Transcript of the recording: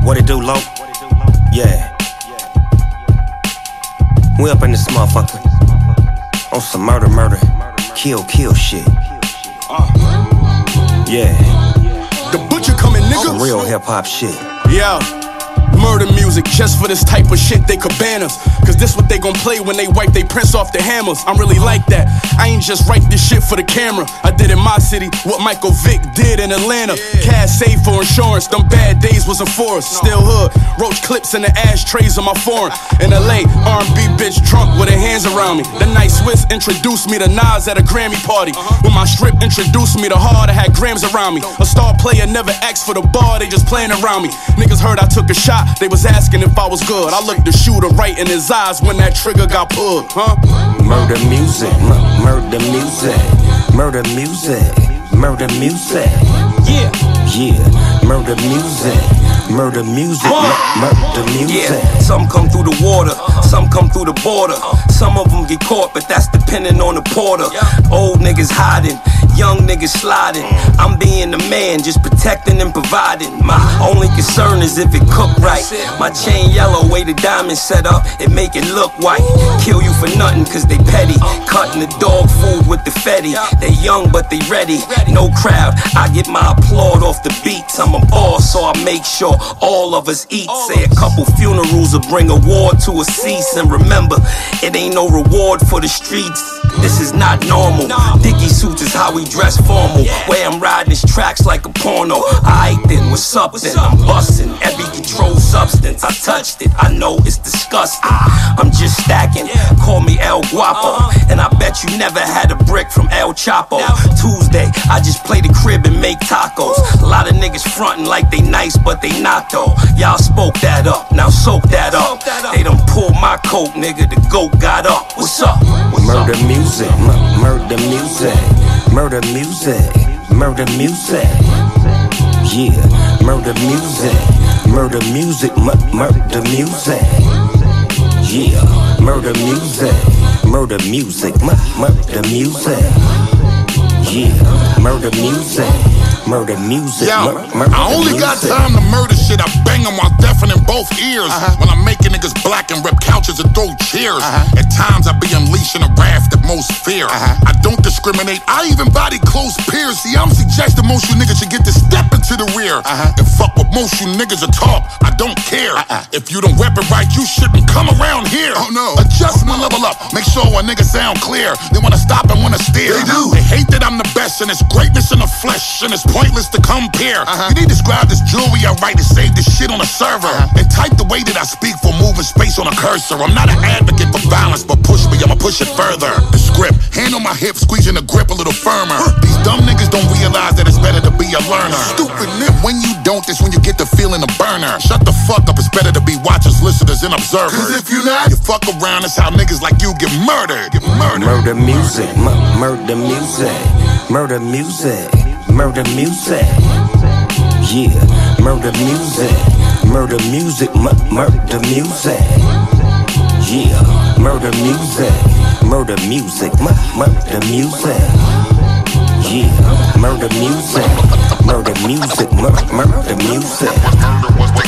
What it do, Lo? Yeah. We up in this motherfucker on some murder, kill shit. Yeah. The butcher coming, nigga. Some real hip hop shit. Yeah. Murder music, just for this type of shit they could ban us. Cause this what they gon' play when they wipe they prints off the hammers. I'm really like that. I ain't just write this shit for the camera. I did in my city what Michael Vick did in Atlanta. Cash saved for insurance, them bad days wasn't for us. Still hood, roach clips in the ashtrays of my foreign. In LA, R&B bitch drunk with her hands around me. The night Swiss introduced me to Nas at a Grammy party. When my strip introduced me to hard, I had grams around me. A star player never asked for the bar, they just playing around me. Niggas heard I took a shot, they was asking if I was good. I looked the shooter right in his eyes when that trigger got pulled, huh? Murder music, murder music, murder music, murder music. Yeah, murder music, murder music, murder music. Yeah, some come through the water, some come through the border. Some of them get caught, but that's depending on the porter. Old niggas hiding, young niggas sliding. I'm being the man, just protecting and providing. My only concern is if it cooked right. My chain yellow, way the diamond set up, it make it look white. Kill you for nothing, cause they petty. Cutting the dog food with the fetty. They young, but they ready. No crowd, I get my applaud off the beats. I'm a boss, so I make sure all of us eat. Say a couple funerals will bring a war to a cease. And remember, it ain't no reward for the streets. This is not normal. Dickie suits is how we dress formal. Way I'm riding these tracks like a porno. Aight then, what's up then? I'm busting every controlled substance. I touched it, I know it's disgusting. I'm just stacking, call me El Guapo. And I bet you never had a brick from El Chapo. Tuesday, I just play the crib and make tacos. A lot of niggas frontin' like they nice, but they not though. Y'all spoke that up, now soak that up. They done pulled my coat, nigga, the goat got up. What's up? Murder music, murder music, murder music, murder music. Yeah, murder music, murder music, murder music. Yeah, murder music, murder music, murder music. Yeah, murder music, murder music, I only got time to murder shit. I bang them while deafening both ears. When I'm making niggas black and rip couches and throw chairs. At times I be unleashing a wrath that most fear. I don't discriminate, I even body close peers. See, I'm suggesting most you niggas should get to step into the rear. And fuck what most you niggas are talk, I don't care. If you don't rep it right, you shouldn't come around here. Oh no. Adjust my level up, make sure a nigga sound clear. They wanna stop and wanna steer. They do. They hate that I'm the best and it's greatness in the flesh. And it's pointless to compare. You need to describe this jewelry I write to save this shit on a server. And type the way that I speak for moving space on a cursor. I'm not an advocate for violence, but push me, I'ma push it further. The script, hand on my hip, squeezing the grip a little firmer. These dumb niggas don't realize that it's better to be a learner. Stupid nigga, when you don't, that's when you get the feeling of burner. Shut the fuck up, it's better to be watchers, listeners, and observers. Cause if you not, you fuck around, that's how niggas like you get murdered. Get murdered. Murder music, murder music, murder music, murder music. Yeah, murder music, murder music, murder music. Yeah, murder music, murder music, murder music. Yeah, murder music, murder music, murder music.